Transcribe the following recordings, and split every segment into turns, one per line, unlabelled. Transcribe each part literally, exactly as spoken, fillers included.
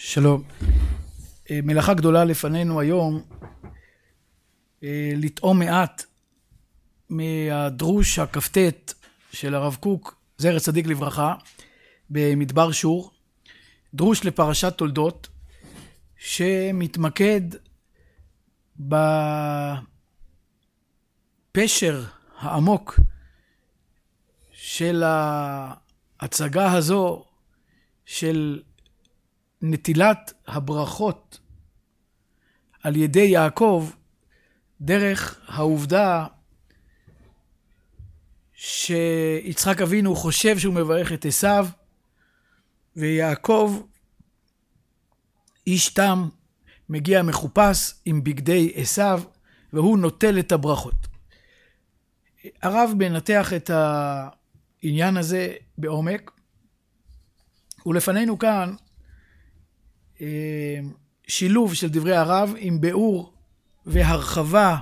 שלום. מלאכה גדולה לפנינו היום, לטעום מעט מהדרוש הכ"ט של הרב קוק, זכר צדיק לברכה, במדבר שור, דרוש לפרשת תולדות, שמתמקד בפשר העמוק של ההצגה הזו של נטילת הברכות על ידי יעקב, דרך העובדה שיצחק אבינו חושב שהוא מברך את עשיו, ויעקב איש תם מגיע מחופש עם בגדי עשיו, והוא נוטל את הברכות. הרב מנתח את העניין הזה בעומק, ולפנינו כאן שילוב של דברי הרב עם ביאור והרחבה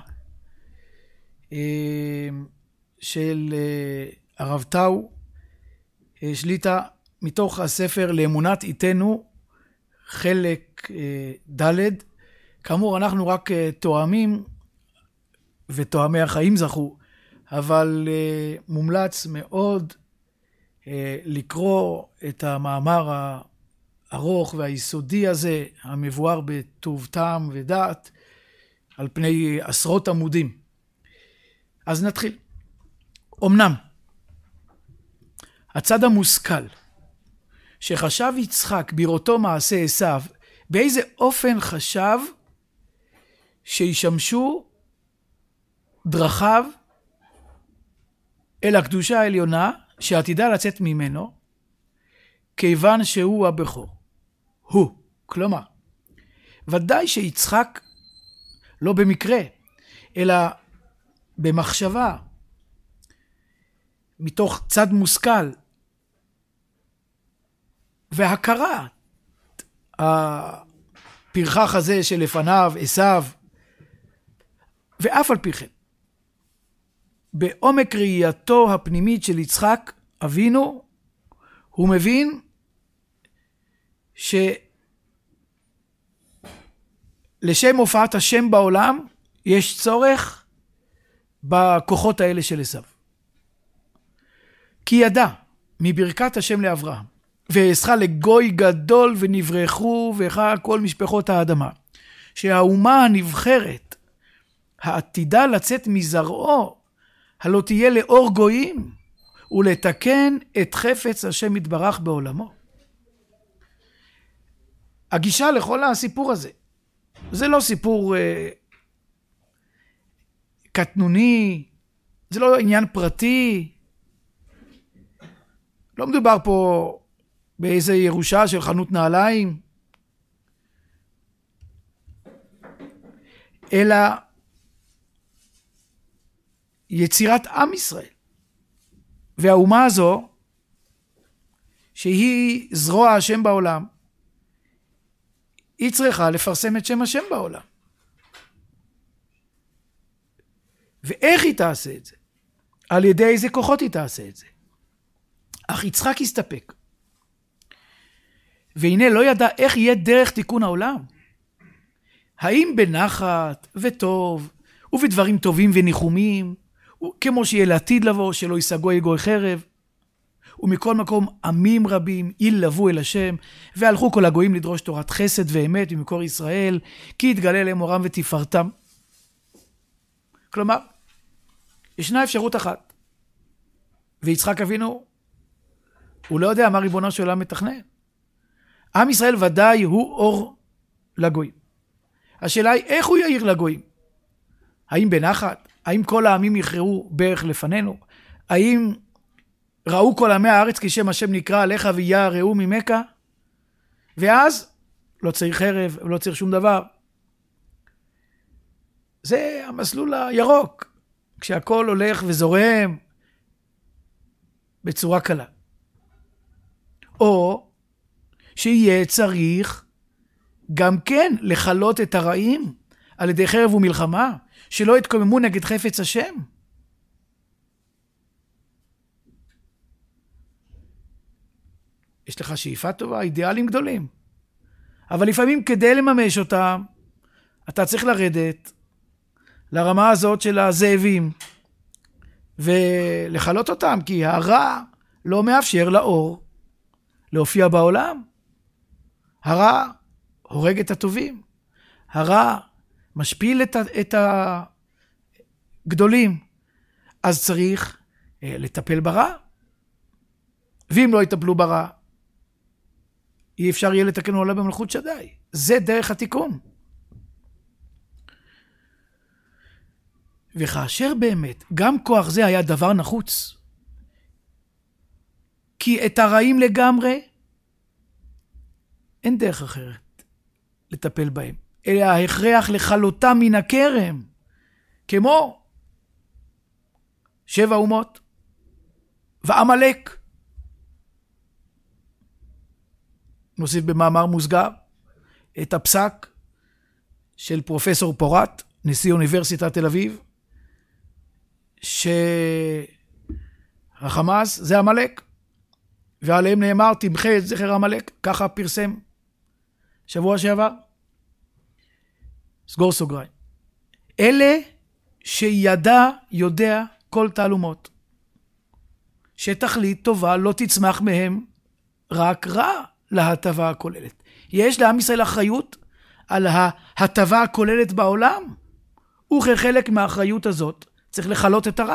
של הרב טאו שליטה מתוך הספר לאמונת איתנו חלק ד'. כאמור אנחנו רק תואמים ותואמי החיים זכו, אבל מומלץ מאוד לקרוא את המאמר הארוך והיסודי הזה המבואר בטוב טעם ודעת על פני עשרות עמודים. אז נתחיל. אמנם הצד המושכל שחשב יצחק בראותו מעשה עשיו, באיזה אופן חשב שישמשו דרכיו אל הקדושה העליונה שעתידה לצאת ממנו, כיוון שהוא הבכור. הוא, כלומר, ודאי שיצחק לא במקרה, אלא במחשבה, מתוך צד מושכל, והכרה, הפרחח הזה שלפניו, עשיו, ואף על פי כן, בעומק ראייתו הפנימית של יצחק אבינו, הוא מבין שלשם הופעת השם בעולם יש צורך בכוחות האלה של עשיו. כי ידע מברכת השם לאברהם, ואעשך לגוי גדול ונברכו בך כל משפחות האדמה, שהאומה הנבחרת העתידה לצאת מזרעו הלא תהיה לאור גויים ולתקן את חפץ השם יתברך בעולמו. הגישה לכל הסיפור הזה, זה לא סיפור אה, קטנוני, זה לא עניין פרטי, לא מדובר פה באיזה ירושה של חנות נעליים, אלא יצירת עם ישראל. והאומה הזו, שהיא זרוע השם בעולם, היא צריכה לפרסם את שם השם בעולם. ואיך היא תעשה את זה? על ידי איזה כוחות היא תעשה את זה? אך יצחק הסתפק. והנה לא ידע איך יהיה דרך תיקון העולם. האם בנחת וטוב, ובדברים טובים וניחומים, כמו שיהיה לעתיד לבוא, שלא ייסגו יגוי חרב, ומכל מקום עמים רבים ילבו אל השם, והלכו כל הגויים לדרוש תורת חסד ואמת ממקור ישראל, כי יתגלה להם אורם ותפארתם. כלומר, ישנה אפשרות אחת, ויצחק אבינו, הוא לא יודע מה ריבונו של עולם מתכנן. עם ישראל ודאי הוא אור לגויים. השאלה היא איך הוא יאיר לגויים? האם בנחת? האם כל העמים יכרעו ברך לפנינו? האם ראו כל עמי הארץ כי שם השם נקרא עליך וירעו ממך? ואז לא צריך חרב ולא צריך שום דבר. זה המסלול הירוק, כשהכל הולך וזורם בצורה קלה. או שיהיה צריך גם כן לחלות את הרעים על ידי חרב ומלחמה, שלא יתקוממו נגד חפץ השם. יש לך שאיפה טובה, אידיאלים גדולים. אבל לפעמים כדי לממש אותם, אתה צריך לרדת לרמה הזאת של הזאבים, ולחלות אותם, כי הרע לא מאפשר לאור להופיע בעולם. הרע הורג את הטובים. הרע משפיל את, את הגדולים. אז צריך אה, לטפל ברע. ואם לא יטפלו ברע, אי אפשר יהיה לתקן עולם במלכות שדי. זה דרך התיקון. וכאשר באמת, גם כוח זה היה דבר נחוץ, כי את הרעים לגמרי, אין דרך אחרת לטפל בהם, אלא ההכרח לחלותם מן הכרם, כמו שבע אומות, ועמלק. נוסיף במאמר מוסגר את הפסק של פרופסור פורט, נשיא אוניברסיטת תל אביב, שהחמאס זה עמלק, ועליהם נאמר תמחה את זכר עמלק, ככה פרסם שבוע שעבר. סגור סוגריים. אלה שידע יודע כל תעלומות, שתכלית טובה לא תצמח מהם רק רע להטבה הכוללת. יש לעם ישראל אחריות על ההטבה הכוללת בעולם, וכחלק מהאחריות הזאת צריך לחלות את הרע.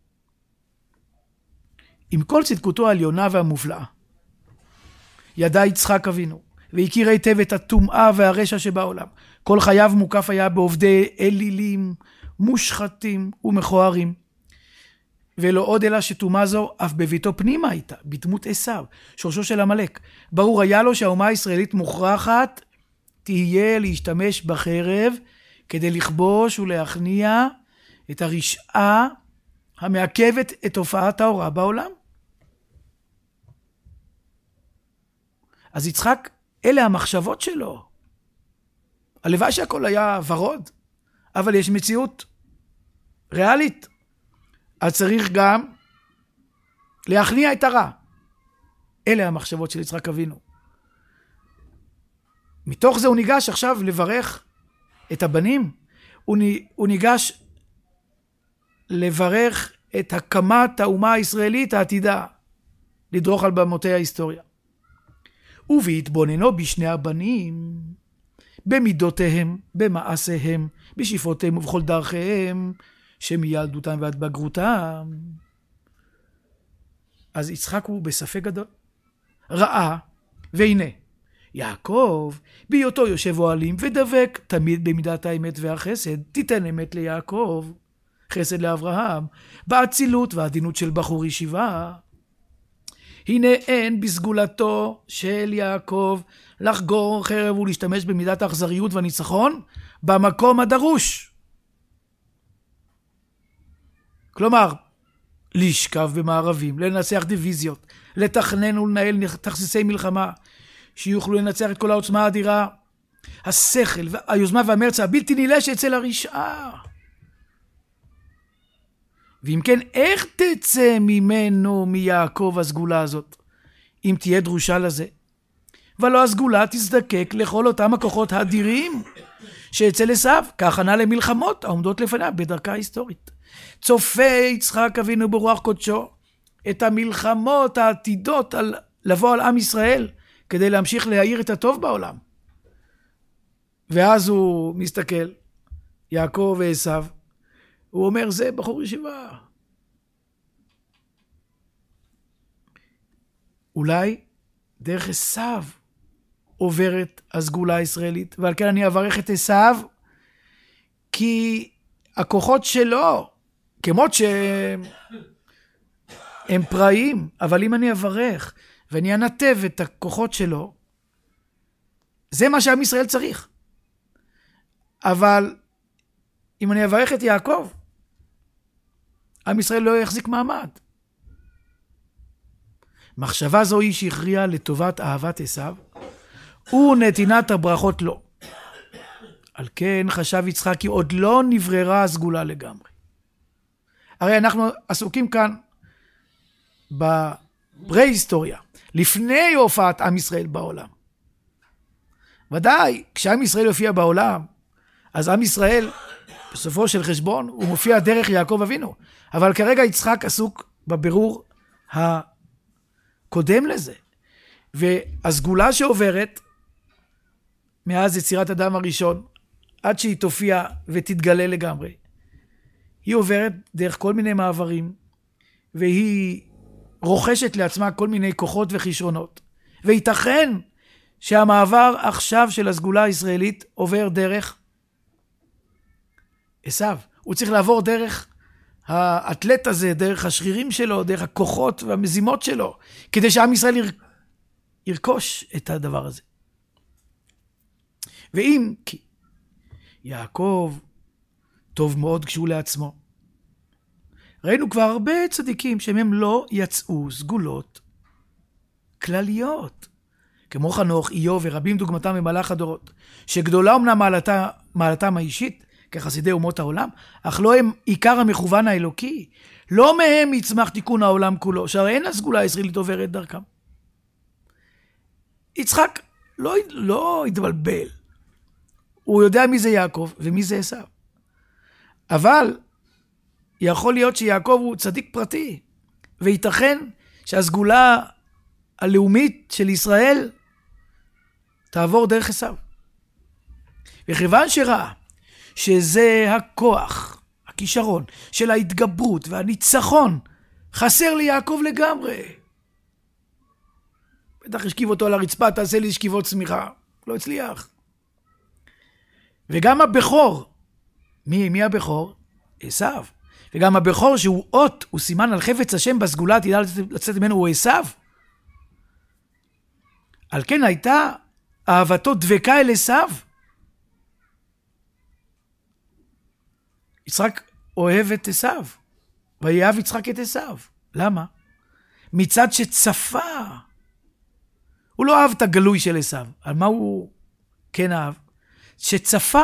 עם כל צדקותו העליונה והמופלאה, ידע יצחק אבינו, והכיר היטב את הטומאה והרשע שבעולם. כל חייו מוקף היה בעובדי אלילים, מושחתים ומכוערים. ולא עוד אלא שטומאה זו אף בביתו פנימה הייתה, בדמות עשיו, שורשו של עמלק. ברור היה לו שהאומה הישראלית מוכרחת תהיה להשתמש בחרב, כדי לכבוש ולהכניע את הרשעה המעכבת את תופעת האורה בעולם. אז יצחק, אלה המחשבות שלו. הלוואי שהכל היה ורוד, אבל יש מציאות ריאלית. אז צריך גם להכניע את הרע. אלה המחשבות של יצחק אבינו. מתוך זה הוא ניגש עכשיו לברך את הבנים. הוא ניגש לברך את הקמת האומה הישראלית העתידה, לדרוך על במותי ההיסטוריה. ובהתבוננו בשני הבנים, במידותיהם, במעשיהם, בשאיפותיהם ובכל דרכיהם, שמילדותם ועד בגרותם. אז יצחק הוא בספק גדול. ראה, והנה, יעקב, בהיותו יושב אוהלים ודבק תמיד במידת האמת והחסד, תיתן אמת ליעקב, חסד לאברהם, באצילות והעדינות של בחור ישיבה. הנה אין בסגולתו של יעקב לחגור חרב ולהשתמש במידת האכזריות והניצחון במקום הדרוש. כלומר, לשכב במערבים, לנצח דיוויזיות, לתכנן ולנהל תכסיסי מלחמה, שיוכלו לנצח את כל העוצמה האדירה, השכל, היוזמה והמרץ הבלתי נילש אצל הרשעה. ואם כן, איך תצא ממנו, מיעקב, הסגולה הזאת, אם תהיה דרושה לזה? ולא הסגולה תזדקק לכל אותם הכוחות האדירים שאצל עשיו, כהכנה למלחמות העומדות לפניה בדרכה ההיסטורית. צופה יצחק אבינו ברוח קודשו את המלחמות העתידות על, לבוא על עם ישראל, כדי להמשיך להאיר את הטוב בעולם. ואז הוא מסתכל, יעקב ועשיו, הוא אומר, זה בחור ישיבה. אולי דרך עשיו עוברת הסגולה הישראלית, ועל כן אני אברך את עשיו, כי הכוחות שלו, כמות שהם פראיים, אבל אם אני אברך ואני אנתב את הכוחות שלו, זה מה שעם ישראל צריך. אבל אם אני אברך את יעקב, עם ישראל לא יחזיק מעמד. מחשבה זו היא שהכריעה לטובת אהבת עשיו, ונתינת הברכות לו. על כן חשב יצחק כי עוד לא נבררה הסגולה לגמרי. הרי אנחנו עסוקים כאן בפרה-היסטוריה, לפני הופעת עם ישראל בעולם. ודאי, כשעם ישראל יופיע בעולם, אז עם ישראל, בסופו של חשבון, הוא מופיע דרך יעקב אבינו. אבל כרגע יצחק עסוק בבירור הקודם לזה. והסגולה שעוברת, מאז יצירת אדם הראשון, עד שהיא תופיע ותתגלה לגמרי, היא עוברת דרך כל מיני מעברים, והיא רוכשת לעצמה כל מיני כוחות וכישרונות. וייתכן שהמעבר עכשיו של הסגולה הישראלית עובר דרך עשיו. הוא צריך לעבור דרך האתלט הזה, דרך השרירים שלו, דרך הכוחות והמזימות שלו, כדי שעם ישראל יר... ירכוש את הדבר הזה. ואם כי יעקב טוב מאוד כשהוא לעצמו, ראינו כבר הרבה צדיקים שהם לא יצאו סגולות כלליות, כמו חנוך, איוב ורבים דוגמתם במהלך הדורות, שגדולה אמנם מעלתה, מעלתם האישית, כחסידי אומות העולם, אך לא הם עיקר המכוון האלוקי. לא מהם יצמח תיקון העולם כולו, שהרי אין הסגולה הישראלית עוברת דרכם. יצחק לא, לא התבלבל. הוא יודע מי זה יעקב ומי זה עשיו. אבל יכול להיות שיעקב הוא צדיק פרטי, וייתכן שהסגולה הלאומית של ישראל תעבור דרך עשיו. וכיוון שראה שזה הכוח, הכישרון של ההתגברות והניצחון, חסר לי יעקב לגמרי. בטח השכיב אותו על הרצפה, תעשה לי שכיבות צמיחה. לא הצליח. וגם הבכור, מי, מי הבכור? עשיו. וגם הבכור שהוא אות, הוא סימן על חפץ השם בסגולה, תדע לצאת ממנו, הוא עשיו. על כן הייתה אהבתו דבקה אל עשיו. יצחק אוהב את עשיו, ויאהב יצחק את עשיו. למה? מצד שצפה. הוא לא אהב את הגלוי של עשיו. על מה הוא כן אהב? שצפה.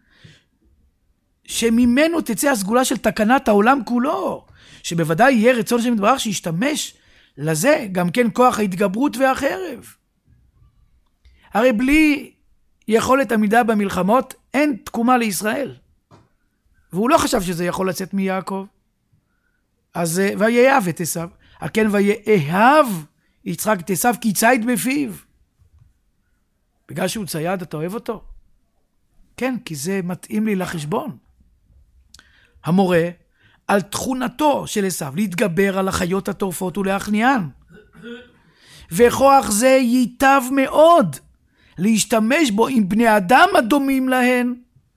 שממנו תצא הסגולה של תקנת העולם כולו. שבוודאי יהיה רצון השם יתברך שישתמש לזה גם כן כוח ההתגברות והחרב. הרי בלי יכולת עמידה במלחמות אין תקומה לישראל. והוא לא חשב שזה יכול לצאת מיעקב. אז ויאהב את עשיו. על כן ויאהב יצחק את עשיו כי ציד בפיו. בגלל שהוא צייד אתה אוהב אותו? כן, כי זה מתאים לי לחשבון. המורה על תכונתו של עשיו להתגבר על החיות הטורפות ולהכניען. וכוח זה ייטב מאוד להשתמש בו עם בני אדם הדומים להן.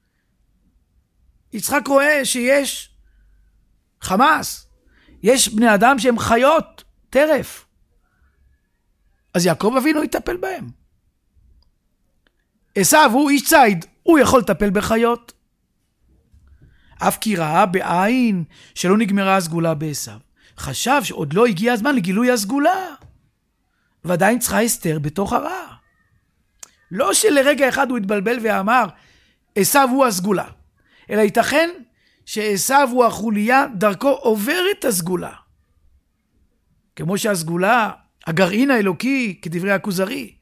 יצחק רואה שיש חמאס, יש בני אדם שהם חיות טרף. אז יעקב אבינו יטפל בהם. עשיו הוא איש ציד, הוא יכול לטפל בחיות. אף כי ראה בעין שלא נגמרה הסגולה בעשיו. חשב שעוד לא הגיע הזמן לגילוי הסגולה. ועדיין צריכה אסתר בתוך הרע. לא שלרגע אחד הוא התבלבל ואמר, עשיו הוא הסגולה. אלא ייתכן שעשיו הוא החוליה, דרכו עוברת הסגולה. כמו שהסגולה, הגרעין האלוקי, כדברי הכוזרי,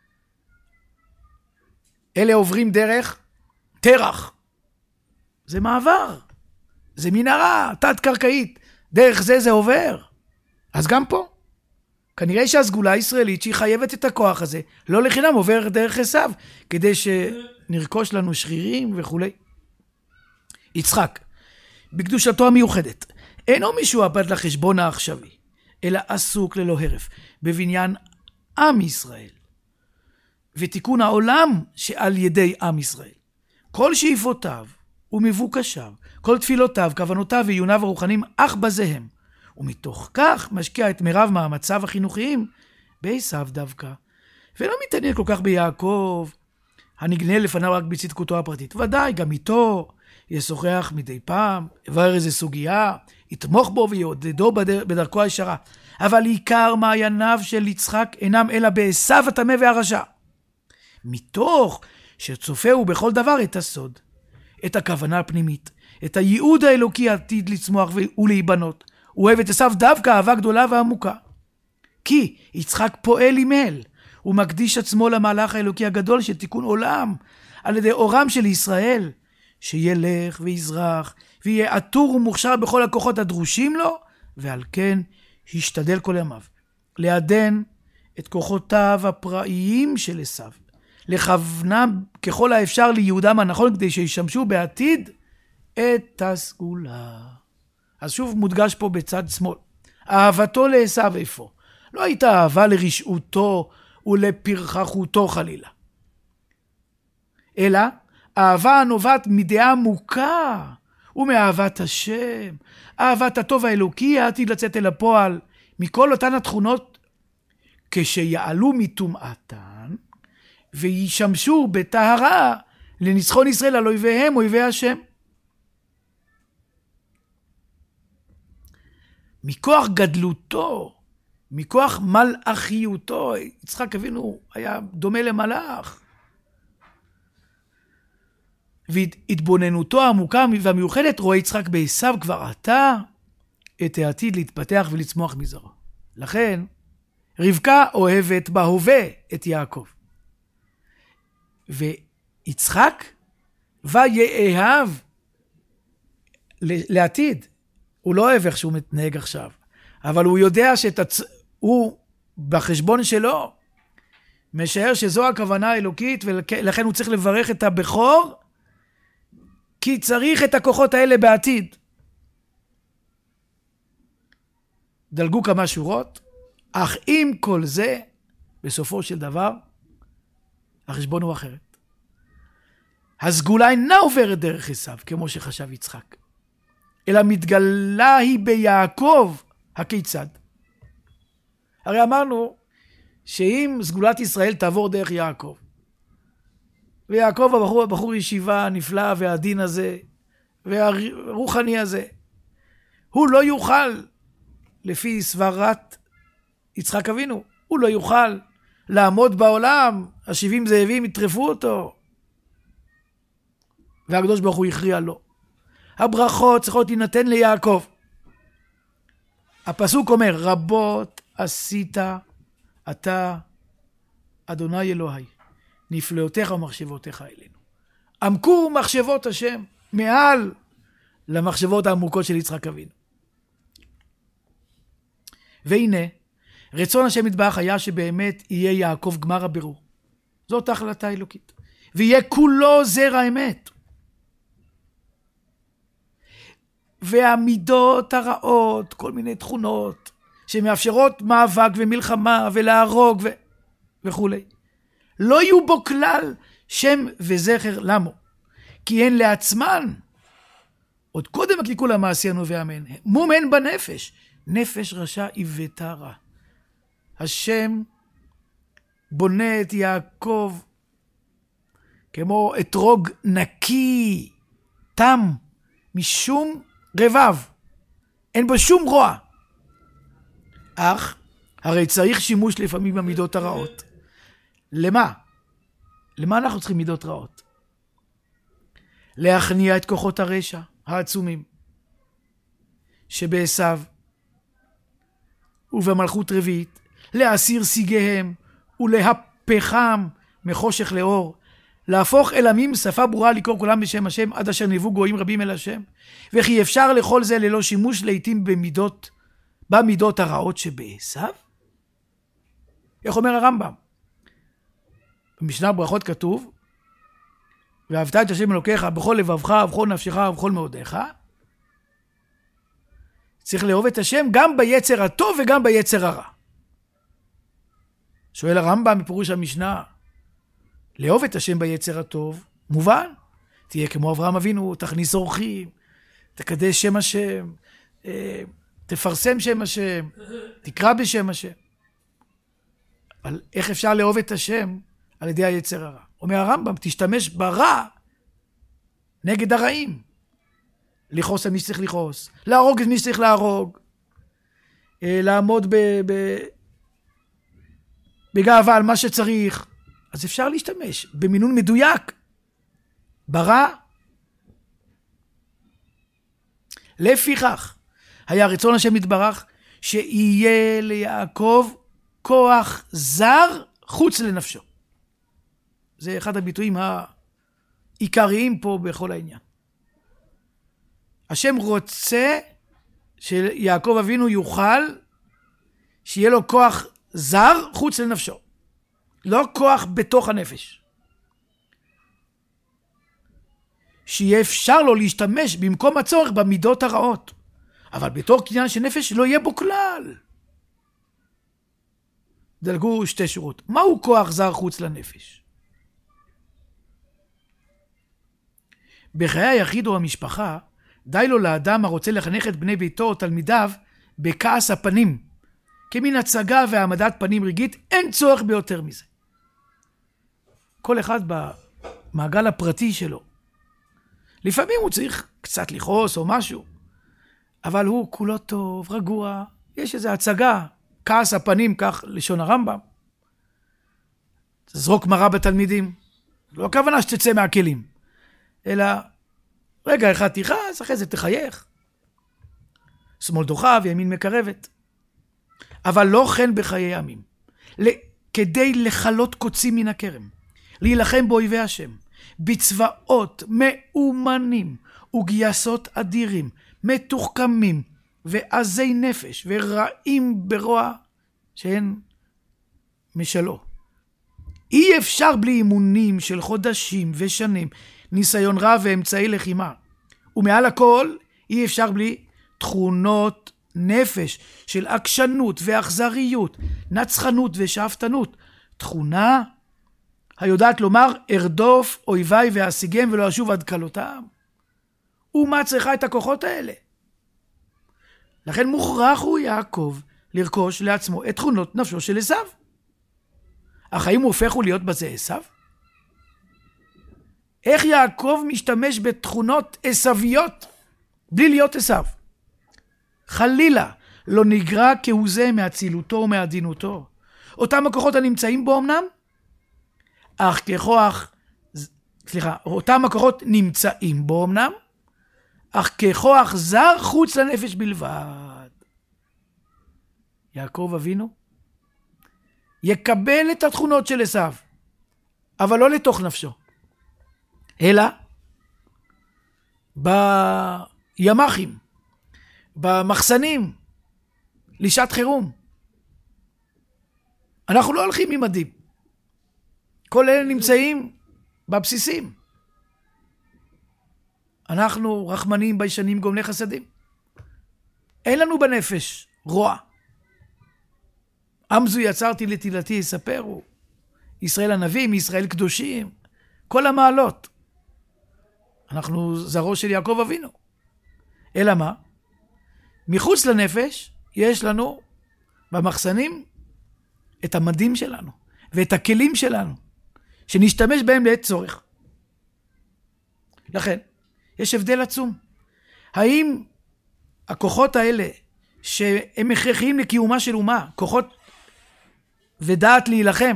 אלה עוברים דרך תרח. זה מעבר. זה מנהרה, תת-קרקעית. דרך זה זה עובר. אז גם פה. כנראה שהסגולה הישראלית שהיא חייבת את הכוח הזה, לא לחינם עובר דרך עשיו, כדי שנרכוש לנו שרירים וכו'. יצחק, בקדושתו המיוחדת, אינו משועבד לחשבון העכשווי, אלא עסוק ללא הרף, בבניין עם ישראל, ותיקון העולם שעל ידי עם ישראל. כל שאיפותיו ומבוקשיו, כל תפילותיו, כוונותיו ועיוניו הרוחניים, אך בזה הם. ומתוך כך משקיע את מירב מאמציו החינוכיים בעשיו דווקא. ולא מתעניין כל כך ביעקב, הנגנה לפניו רק בצדקותו הפרטית. ודאי, גם איתו ישוחח מדי פעם, יבהר איזה סוגיה, יתמוך בו ויעודדו בדר... בדרכו הישרה. אבל עיקר מעייניו של יצחק אינם אלא בעשיו הטמא והרשע. מתוך שצופהו בכל דבר את הסוד, את הכוונה הפנימית, את הייעוד האלוקי העתיד לצמוח ולהיבנות. הוא אוהב את עשיו דווקא אהבה גדולה ועמוקה. כי יצחק פועל עם אל, הוא מקדיש עצמו למהלך האלוקי הגדול של תיקון עולם, על ידי אורם של ישראל, שילך ויזרח, ויהיה עטור ומוכשר בכל הכוחות הדרושים לו, ועל כן השתדל כל ימיו, לעדן את כוחותיו הפראיים של עשיו, לכוונם ככל האפשר ליהודם הנכון, כדי שישמשו בעתיד את הסגולה. אז שוב מודגש פה בצד שמאל, אהבתו לעשיו איפה? לא הייתה אהבה לרשעותו ולפרחחותו חלילה, אלא אהבה הנובעת מדעה עמוקה ומאהבת השם, אהבת הטוב האלוקי העתיד לצאת אל הפועל מכל אותן התכונות, כשיעלו מטומאתן וישמשו בטהרה לניצחון ישראל על אויביהם, אויבי השם. מכוח גדלותו, מכוח מלאכיותו, יצחק אבינו היה דומה למלאך, והתבוננותו העמוקה והמיוחדת רואה יצחק בעשיו כבר עתה את העתיד להתפתח ולצמוח מזרעו. לכן רבקה אוהבת בהווה את יעקב, ויצחק ויאהב לעתיד. הוא לא אוהב איך שהוא מתנהג עכשיו, אבל הוא יודע שהוא בחשבון שלו משער שזו הכוונה האלוקית, ולכן הוא צריך לברך את הבכור, כי צריך את הכוחות האלה בעתיד. דלגו כמה שורות, אך עם כל זה, בסופו של דבר, החשבון הוא אחרת. הסגולה אינה עוברת דרך עשיו, כמו שחשב יצחק, אלא מתגלה היא ביעקב. הכיצד? הרי אמרנו שאם סגולת ישראל תעבור דרך יעקב, ויעקב הבחור, הבחור ישיבה הנפלא והדין הזה, והרוחני הזה, הוא לא יוכל, לפי סברת יצחק אבינו, הוא לא יוכל לעמוד בעולם, השבעים זאבים יטרפו אותו, והקדוש ברוך הוא הכריע לו. הברכות צריכות להינתן ליעקב. הפסוק אומר, רבות עשית אתה אדוני אלוהי, נפלאותיך ומחשבותיך אלינו. עמקו מחשבות השם מעל למחשבות העמוקות של יצחק אבינו. והנה, רצון השם יתברך היה שבאמת יהיה יעקב גמר הבירור. זאת החלטה אלוקית. ויהיה כולו זרע אמת. והמידות הרעות, כל מיני תכונות, שמאפשרות מאבק ומלחמה ולהרוג ו... וכו'. לא יהיו בו כלל שם וזכר למו. כי הן לעצמן, עוד קודם הקליקול המעשי הנובע מהן, מום הן בנפש. נפש רשע עיוותה רע. השם בונה את יעקב כמו אתרוג נקי, תם, משום רבב. אין בו שום רוע. אך, הרי צריך שימוש לפעמים במידות הרעות. למה? למה אנחנו צריכים מידות רעות? להכניע את כוחות הרשע העצומים שבעשיו ובמלכות רביעית, להסיר סיגיהם ולהפכם מחושך לאור, להפוך אל עמים שפה ברורה לקרוא כולם בשם השם, עד אשר נבואו גויים רבים אל השם. וכי אפשר לכל זה ללא שימוש לעתים במידות, במידות הרעות שבעשיו? איך אומר הרמב"ם? במשנה ברכות כתוב, ואהבת את השם אלוקיך בכל לבבך ובכל נפשך ובכל מאודיך. צריך לאהוב את השם גם ביצר הטוב וגם ביצר הרע. שואל הרמב"ם מפירוש המשנה, לאהוב את השם ביצר הטוב, מובן, תהיה כמו אברהם אבינו, תכניס אורחים, תקדש שם השם, תפרסם שם השם, תקרא בשם השם. אבל איך אפשר לאהוב את השם על ידי היצר הרע? אומר הרמב"ם, תשתמש ברע נגד הרעים. לכעוס על מי שצריך לכעוס, להרוג את מי שצריך להרוג, לעמוד ב, ב, בגאווה על מה שצריך. אז אפשר להשתמש במינון מדויק ברע. לפיכך היה רצון השם יתברך שיהיה ליעקב כוח זר חוץ לנפשו. זה אחד הביטויים העיקריים פה בכל העניין. השם רוצה שיעקב אבינו יוכל שיהיה לו כוח זר חוץ לנפשו. לא כוח בתוך הנפש. שיהיה אפשר לו להשתמש במקום הצורך במידות הרעות. אבל בתור קניין של נפש לא יהיה בו כלל. דלגו שתי שורות. מהו כוח זר חוץ לנפש? בחיי היחיד או המשפחה, די לו לאדם הרוצה לחנך את בני ביתו או תלמידיו בכעס הפנים. כמין הצגה והעמדת פנים רגעית, אין צורך ביותר מזה. כל אחד במעגל הפרטי שלו. לפעמים הוא צריך קצת לכעוס או משהו, אבל הוא כולו טוב, רגוע, יש איזו הצגה, כעס הפנים, כך לשון הרמב"ם. זרוק מרה בתלמידים, לא הכוונה שתצא מהכלים, אלא רגע אחד תכעס, אחרי זה תחייך. שמאל דוחה וימין מקרבת. אבל לא כן בחיי עמים. כדי לחלות קוצים מן הכרם, להילחם באויבי השם, בצבאות מאומנים וגייסות אדירים, מתוחכמים ועזי נפש ורעים ברוע שהן משלו. אי אפשר בלי אימונים של חודשים ושנים, ניסיון רב ואמצעי לחימה. ומעל הכל אי אפשר בלי תכונות נפש של עקשנות ואכזריות, נצחנות ושאפתנות. תכונה היודעת לומר ארדוף אויביי ואשיגם ולא אשוב עד כלותם. ומה צריכה את הכוחות האלה? לכן מוכרח הוא יעקב לרכוש לעצמו את תכונות נפשו של עשיו. אך האם הוא הופך להיות בזה עשיו? איך יעקב משתמש בתכונות עשוויות בלי להיות עשיו? חלילה לא נגרע כהוא זה מאצילותו ומעדינותו. אותם הכוחות הנמצאים בו אמנם, אך ככוח, סליחה, אותם הכוחות נמצאים בו אמנם, אך ככוח זר חוץ לנפש בלבד. יעקב אבינו יקבל את התכונות של עשיו, אבל לא לתוך נפשו, אלא בימחים, במחסנים, לשעת חירום. אנחנו לא הולכים עם מדים. כל אלה נמצאים בבסיסים. אנחנו רחמנים, ביישנים, גומלי חסדים. אין לנו בנפש רוע. עם זו יצרתי לתהילתי יספרו. ישראל הנביאים, ישראל קדושים, כל המעלות. אנחנו זרעו של יעקב אבינו. אלא מה? מחוץ לנפש יש לנו במחסנים את המדים שלנו ואת הכלים שלנו שנשתמש בהם לעת צורך. לכן יש הבדל עצום. האם הכוחות האלה שהם הכרחיים לקיומה של אומה, כוחות ודעת להילחם,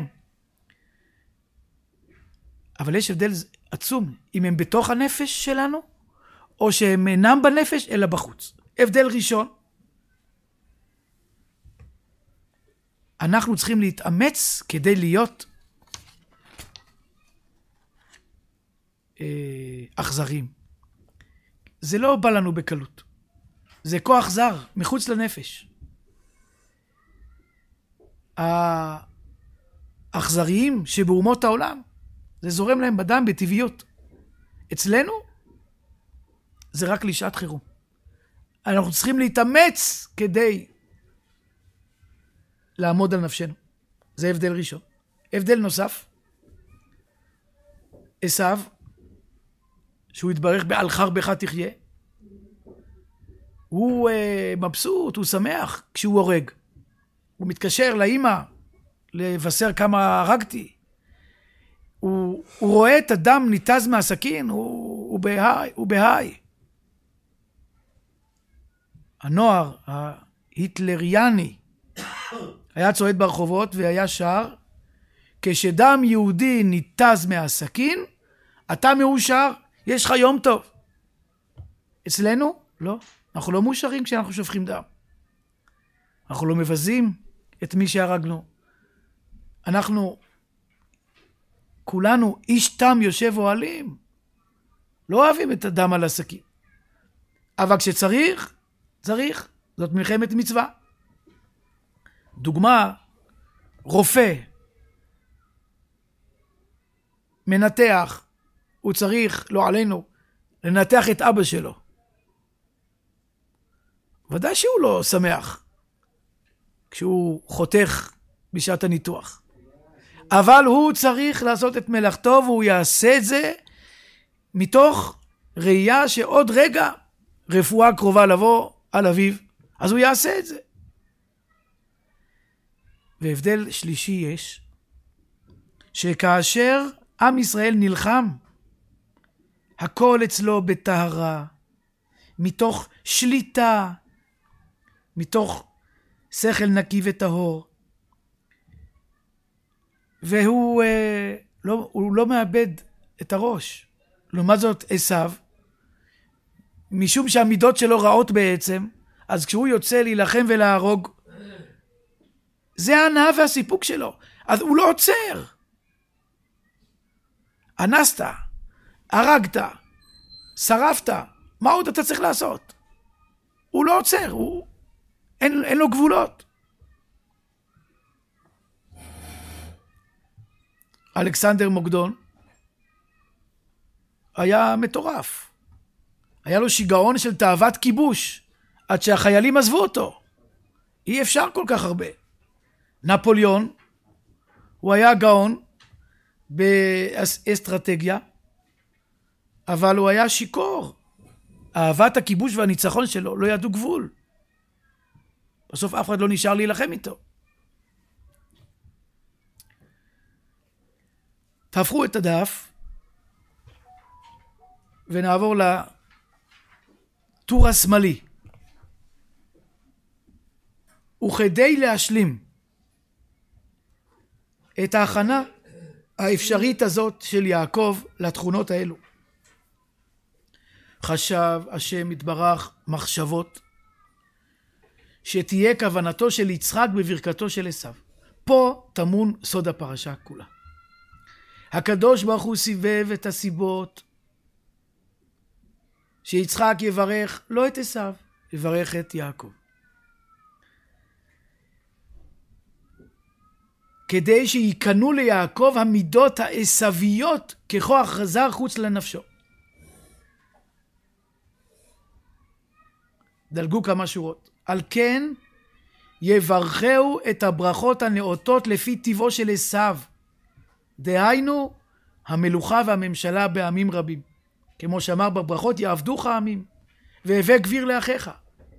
אבל יש הבדל עצום אם הם בתוך הנפש שלנו או שהם אינם בנפש אלא בחוץ. הבדל ראשון, אנחנו צריכים להתאמץ כדי להיות אה, אכזרים. זה לא בא לנו בקלות. זה כוח זר, מחוץ לנפש. האכזריים שבאומות העולם, זה זורם להם בדם בטבעיות. אצלנו, זה רק לשעת חירום. אנחנו צריכים להתאמץ כדי לעמוד על נפשנו. זה הבדל ראשון. הבדל נוסף, עשיו, שהוא יתברך בעל חרבך תחיה, הוא אה, מבסוט, הוא שמח כשהוא הורג. הוא מתקשר לאמא לבשר כמה הרגתי. הוא, הוא רואה את הדם ניתז מהסכין, הוא, הוא בהיי, הוא בהיי. הנוער ההיטלריאני היה צועד ברחובות והיה שר, כשדם יהודי ניתז מהסכין, אתה מאושר, יש לך יום טוב. אצלנו? לא. אנחנו לא מאושרים כשאנחנו שופכים דם. אנחנו לא מבזים את מי שהרגנו. אנחנו כולנו איש תם יושב אוהלים, לא אוהבים את הדם על הסכין. אבל כשצריך, צריך. זאת מלחמת מצווה. דוגמה, רופא, מנתח, הוא צריך, לא עלינו, לנתח את אבא שלו. ודאי שהוא לא שמח כשהוא חותך בשעת הניתוח. אבל הוא צריך לעשות את מלאכתו, והוא יעשה את זה מתוך ראייה שעוד רגע רפואה קרובה לבוא על אביו, אז הוא יעשה את זה. והבדל שלישי יש, שכאשר עם ישראל נלחם, הכל אצלו בטהרה, מתוך שליטה, מתוך שכל נקי וטהור, והוא אה, לא, הוא לא מאבד את הראש. לעומת זאת עשיו, משום שהמידות שלו רעות בעצם, אז כשהוא יוצא להילחם ולהרוג, זה ההנאה והסיפוק שלו. אז הוא לא עוצר. אנסת, הרגת, שרפת, מה עוד אתה צריך לעשות? הוא לא עוצר, הוא... אין, אין לו גבולות. אלכסנדר מוקדון היה מטורף. היה לו שיגעון של תאוות כיבוש, עד שהחיילים עזבו אותו. אי אפשר כל כך הרבה. נפוליאון, הוא היה גאון באסטרטגיה, אבל הוא היה שיקור. אהבת הכיבוש והניצחון שלו לא ידעו גבול. בסוף אף אחד לא נשאר להילחם איתו. תהפכו את הדף ונעבור לטור השמאלי. וכדי להשלים את ההכנה האפשרית הזאת של יעקב לתכונות האלו, חשב השם יתברך מחשבות שתהיה כוונתו של יצחק בברכתו של עשיו. פה טמון סוד הפרשה כולה. הקדוש ברוך הוא סיבב את הסיבות שיצחק יברך לא את עשיו, יברך את יעקב. כדי שיקנו ליעקב המידות העשוויות ככוח חזר חוץ לנפשו. דלגו כמה שורות. על כן יברכהו את הברכות הנאותות לפי טבעו של עשיו. דהיינו המלוכה והממשלה בעמים רבים. כמו שאמר בברכות, יעבדוך עמים והבא גביר לאחיך.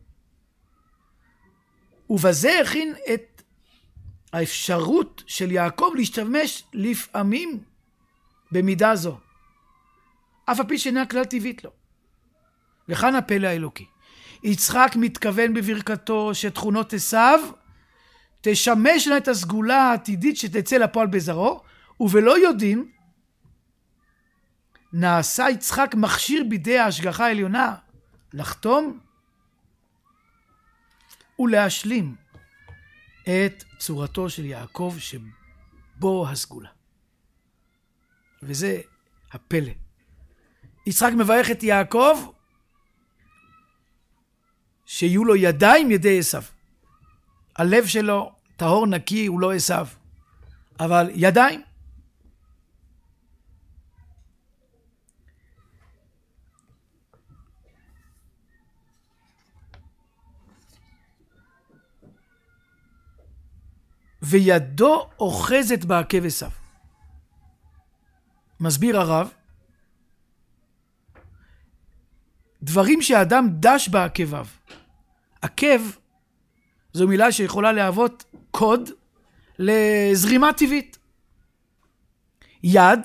ובזה הכין את האפשרות של יעקב להשתמש לפעמים במידה זו, אף על פי שאינה כלל טבעית לו. וכאן הפלא האלוקי. יצחק מתכוון בברכתו שתכונות עשיו תשמשנה את הסגולה העתידית שתצא לפועל בזרעו, ובלא יודעים נעשה יצחק מכשיר בידי ההשגחה העליונה לחתום ולהשלים את צורתו של יעקב שבו הסגולה. וזה הפלא. יצחק מברך את יעקב שיהיו לו ידיים ידי עשיו. הלב שלו טהור נקי, הוא לא עשיו, אבל ידיים. וידו אוחזת בעקב עשיו. מסביר הרב, דברים שהאדם דש בעקביו. עקב זו מילה שיכולה להוות קוד לזרימה טבעית. יד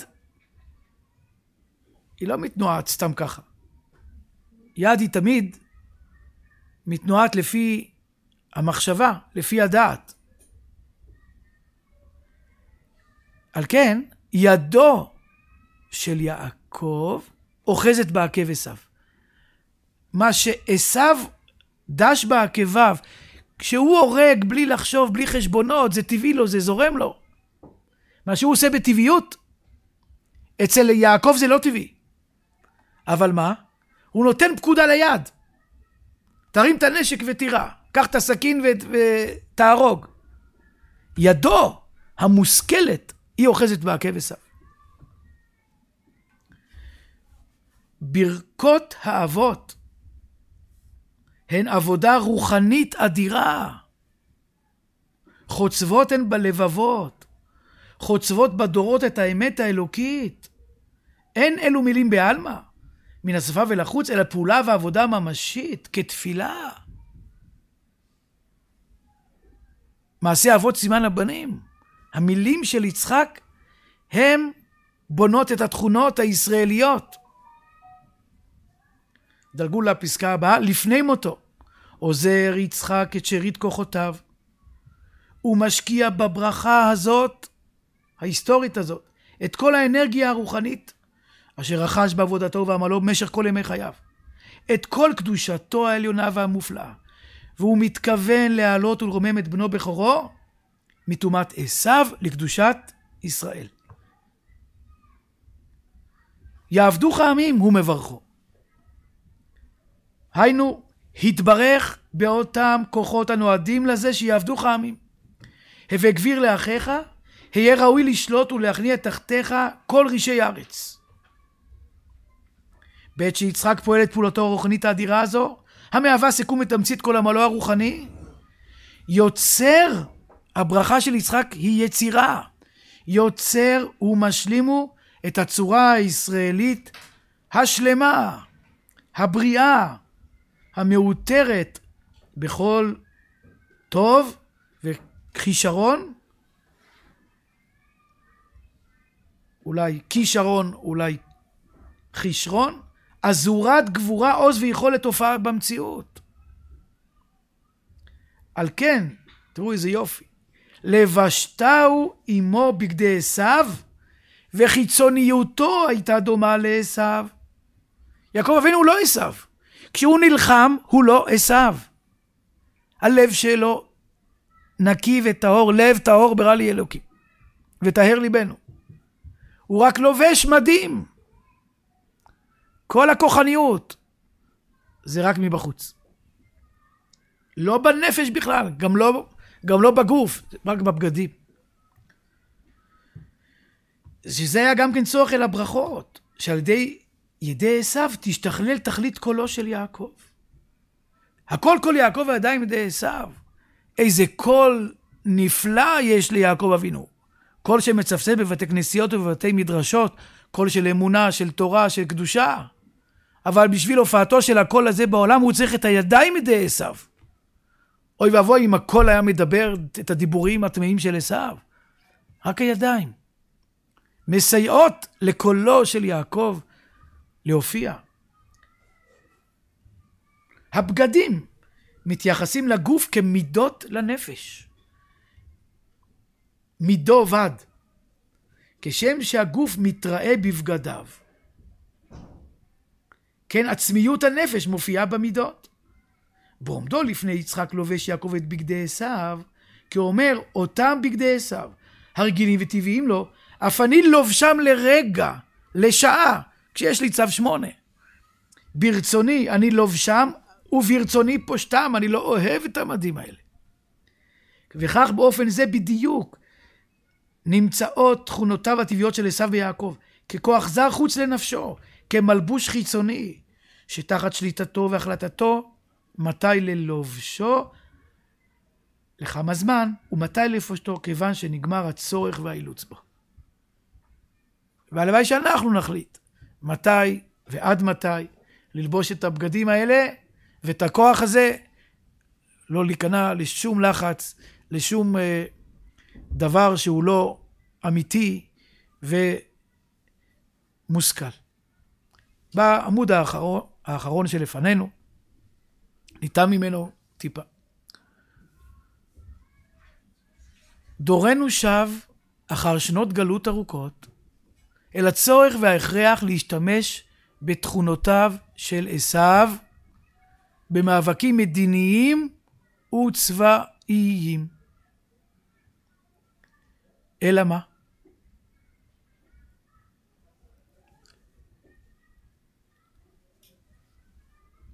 היא לא מתנועת סתם ככה. יד היא תמיד מתנועת לפי המחשבה, לפי הדעת. על כן, ידו של יעקב אוחזת בעקב עשיו. מה שעשיו דש בעקביו, כשהוא הורג בלי לחשוב, בלי חשבונות, זה טבעי לו, זה זורם לו. מה שהוא עושה בטבעיות, אצל יעקב זה לא טבעי. אבל מה? הוא נותן פקודה ליד. תרים את הנשק ותירה. קח את הסכין ותהרוג. ידו המושכלת היא אוחזת בעקב עשיו. ברכות האבות הן עבודה רוחנית אדירה. חוצבות הן בלבבות. חוצבות בדורות את האמת האלוקית. אין אלו מילים בעלמא, מן השפה ולחוץ, אלא פעולה ועבודה ממשית, כתפילה. מעשה אבות סימן לבנים. המילים של יצחק הם בונות את התכונות הישראליות. דלגו לפסקה הבאה, לפני מותו. עוזר יצחק את שארית כוחותיו. הוא משקיע בברכה הזאת, ההיסטורית הזאת, את כל האנרגיה הרוחנית, אשר רכש בעבודתו ועמלו במשך כל ימי חייו. את כל קדושתו העליונה והמופלאה. והוא מתכוון להעלות ולרומם את בנו בכורו, מטומאת עשיו לקדושת ישראל. יעבדוך עמים, הוא מברכו. היינו, התברך באותם כוחות הנועדים לזה שיעבדוך עמים. הווה גביר לאחיך, היה ראוי לשלוט ולהכניע תחתיך כל רישי הארץ. בעת שיצחק פועל את פעולתו הרוחנית האדירה הזו, המהווה סיכום ותמצית כל עמלו הרוחני, יוצר, הברכה של יצחק היא יצירה, יוצר ומשלימו את הצורה הישראלית השלמה, הבריאה, המאותרת בכל טוב וכישרון, אולי כישרון, אולי חישרון, אזורת גבורה, עוז ויכולת הופעה במציאות. על כן, תראו איזה יופי, לבשתהו עמו בגדי עשיו, וחיצוניותו הייתה דומה לעשיו. יעקב אבינו הוא לא עשיו. כשהוא נלחם, הוא לא עשיו. הלב שלו נקי וטהור, לב טהור ברא לי אלוקים, וטהר ליבנו. הוא רק לובש מדים. כל הכוחניות זה רק מבחוץ. לא בנפש בכלל, גם לא, גם לא בגוף, רק בבגדים. שזה היה גם כן צורך אל הברכות, שעל ידי ידי עשיו תשתכלל תכלית קולו של יעקב. הכל קול יעקב הידיים ידי עשיו. איזה קול נפלא יש ליעקב אבינו. קול שמצפצף בבתי כנסיות ובבתי מדרשות, קול של אמונה, של תורה, של קדושה. אבל בשביל הופעתו של הקול הזה בעולם הוא צריך את הידיים ידי עשיו. אוי ואבוי אם הקול היה מדבר את הדיבורים הטמאים של עשיו. רק הידיים. מסייעות לקולו של יעקב להופיע. הבגדים מתייחסים לגוף כמידות לנפש. מידו בד. כשם שהגוף מתראה בבגדיו. כן, עצמיות הנפש מופיעה במידות. בעומדו לפני יצחק לובש יעקב את בגדי עשיו, כי הוא אומר, אותם בגדי עשיו, הרגילים וטבעיים לו, אף אני לובשם לרגע, לשעה, כשיש לי צו שמונה. ברצוני אני לובשם, וברצוני פושטם, אני לא אוהב את המדים האלה. וכך באופן זה בדיוק, נמצאות תכונותיו הטבעיות של עשיו ויעקב, ככוח זר חוץ לנפשו, כמלבוש חיצוני, שתחת שליטתו והחלטתו, מתי ללובשו, לכמה זמן, ומתי לפושטו, כיוון שנגמר הצורך והאילוץ בו. והלוואי שאנחנו נחליט, מתי ועד מתי, ללבוש את הבגדים האלה, ואת הכוח הזה, לא להיכנע לשום לחץ, לשום אה, דבר שהוא לא אמיתי ומושכל. בעמוד האחרון, האחרון שלפנינו, ניתן ממנו טיפה. דורנו שב אחר שנות גלות ארוכות, אל הצורך וההכרח להשתמש בתכונותיו של עשיו, במאבקים מדיניים וצבאיים. אלא מה?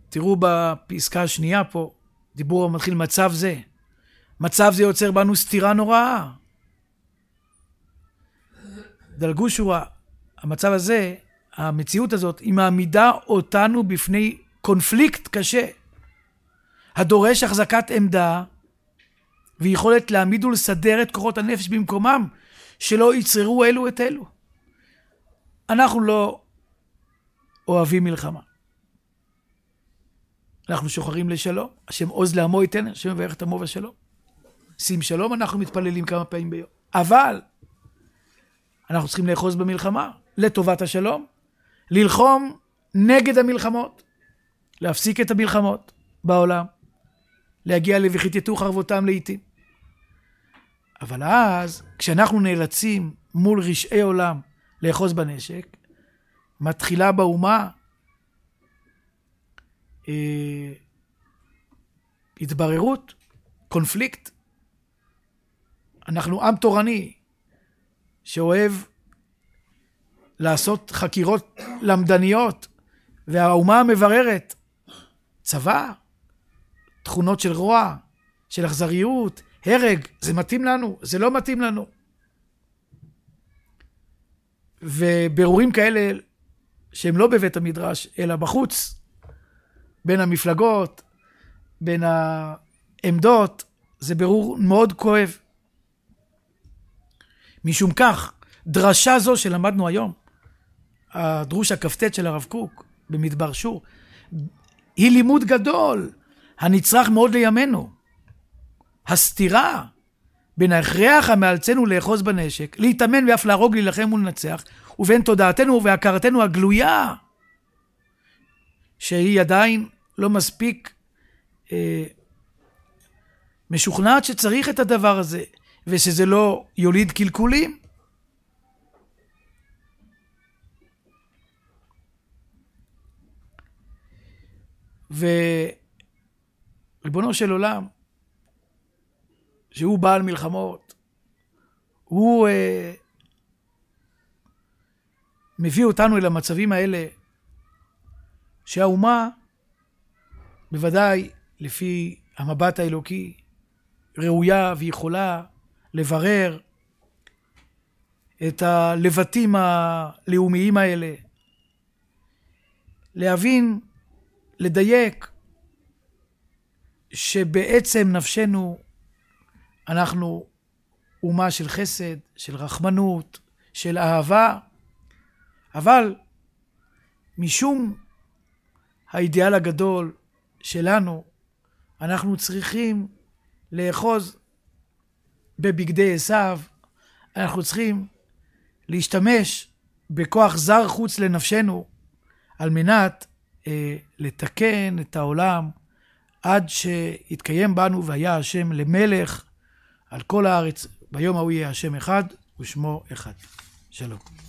תראו בפסקה השנייה פה, דיבור מתחיל מצב זה. מצב זה יוצר בנו סתירה נוראה. דלגו שורה, המצב הזה, המציאות הזאת, היא מעמידה אותנו בפני קונפליקט קשה, הדורש החזקת עמדה, ויכולת להעמיד ולסדר את כוחות הנפש במקומם, שלא יצררו אלו את אלו. אנחנו לא אוהבים מלחמה. אנחנו שוחרים לשלום, השם עוז לעמו ייתן, השם מברך את עמו בשלום. שים שלום, אנחנו מתפללים כמה פעמים ביום. אבל אנחנו צריכים לאחוז במלחמה, לטובת השלום, ללחום נגד המלחמות, להפסיק את המלחמות בעולם, להגיע ל"וכיתתו חרבותם לעתים". אבל אז, כשאנחנו נאלצים מול רשעי עולם לאחוז בנשק, מתחילה באומה אה, התבררות, קונפליקט. אנחנו עם תורני שאוהב לעשות חקירות למדניות, והאומה מבררת צבא, תכונות של רוע, של אכזריות, הרג, זה מתאים לנו, זה לא מתאים לנו. ובירורים כאלה שהם לא בבית המדרש, אלא בחוץ, בין המפלגות, בין העמדות, זה ברור מאוד כואב. משום כך, דרשה זו שלמדנו היום, הדרוש הכ"ט של הרב קוק במדבר שור, היא לימוד גדול, הנצרך מאוד לימינו. הסתירה בין ההכרח המאלצנו לאחוז בנשק, להתאמן ואף להרוג, להילחם ולנצח, ובין תודעתנו והכרתנו הגלויה, שהיא עדיין לא מספיק אה, משוכנעת שצריך את הדבר הזה, ושזה לא יוליד קלקולים. וריבונו של עולם, שהוא בעל מלחמות, הוא אה, מביא אותנו אל המצבים האלה, שהאומה, בוודאי לפי המבט האלוקי, ראויה ויכולה לברר את הלבטים הלאומיים האלה, להבין, לדייק, שבעצם נפשנו אנחנו אומה של חסד, של רחמנות, של אהבה, אבל משום האידיאל הגדול שלנו, אנחנו צריכים לאחוז בבגדי עשיו, אנחנו צריכים להשתמש בכוח זר חוץ לנפשנו, על מנת אה, לתקן את העולם, עד שיתקיים בנו והיה השם למלך על כל הארץ, ביום ההוא יהיה השם אחד ושמו אחד. שלום.